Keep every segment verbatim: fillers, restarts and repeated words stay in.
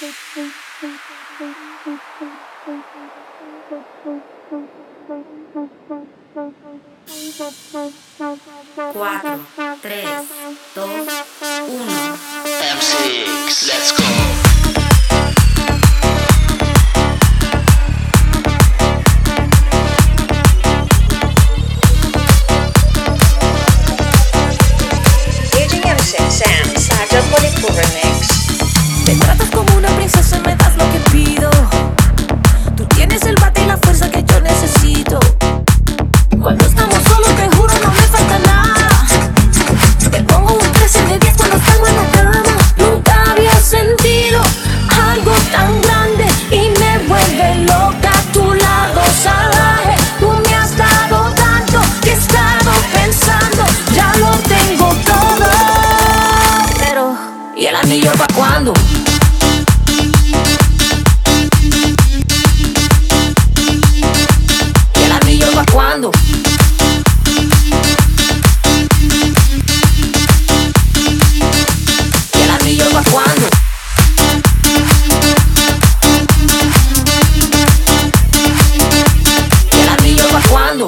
Cuatro, tres, dos, uno. M six, let's go. Sam, Saja Polipur Remix. Me tratas como una princesa y me das lo que pido. Tú tienes el bate y la fuerza que yo necesito. Cuando estamos solos te juro no me falta nada. Te pongo un trece de diez cuando estamos en la cama. Nunca había sentido algo tan grande y me vuelve loca a tu lado salvaje. Tú me has dado tanto que he estado pensando, ya lo tengo todo. Pero, ¿y el anillo pa' cuándo? ¿Y el anillo pa' cuándo? ¿Y el anillo pa' cuándo? ¿Y el anillo pa' cuándo?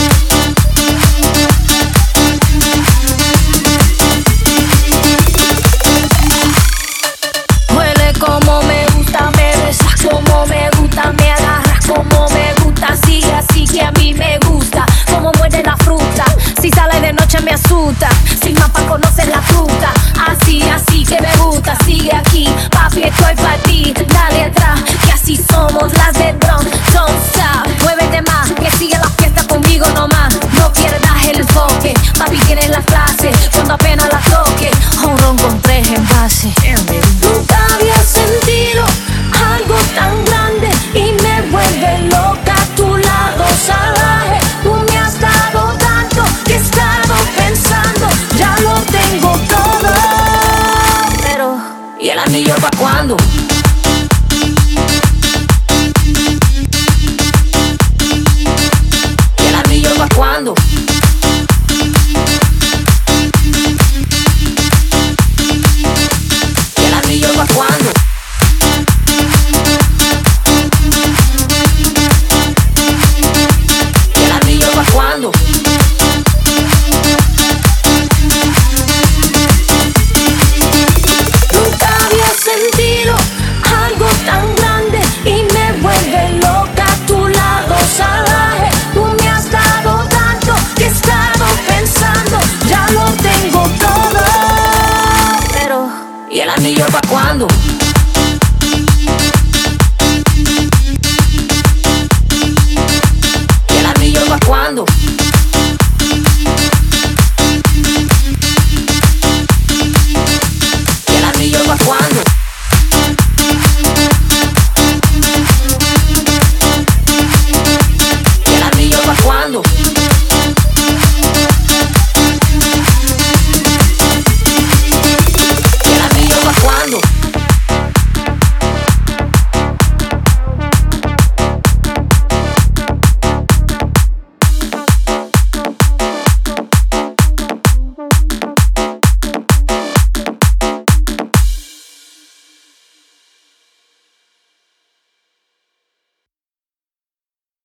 Huele como me gusta, me besas como me gusta, me agarras como me gusta, sigue así que a mí me gusta, como muerde la fruta, si sale de noche me asusta, sin mapa conoces la fruta, así, así que me gusta, sigue aquí, papi estoy pa' ti, dale atrás, que así somos las de drum, don't stop, muévete más, que sigue la fiesta conmigo nomás, no pierdas el enfoque, papi tienes la clase, cuando apenas la toque, un ron con tres envases. Nunca había sentido algo tan grande y me vuelve loca a tu lado salvaje. Tú me has dado tanto que he estado pensando, ya lo tengo todo. Pero, ¿y el anillo pa' cuándo? ¿Y el anillo pa' cuándo? ¿Y el anillo pa' cuándo? ¿Y el anillo pa' cuándo? Nunca había sentido algo tan grande y me vuelve loca a tu lado salvaje. Tú me has dado tanto que he estado pensando, ya lo tengo todo. Pero, ¿y el anillo pa' cuándo?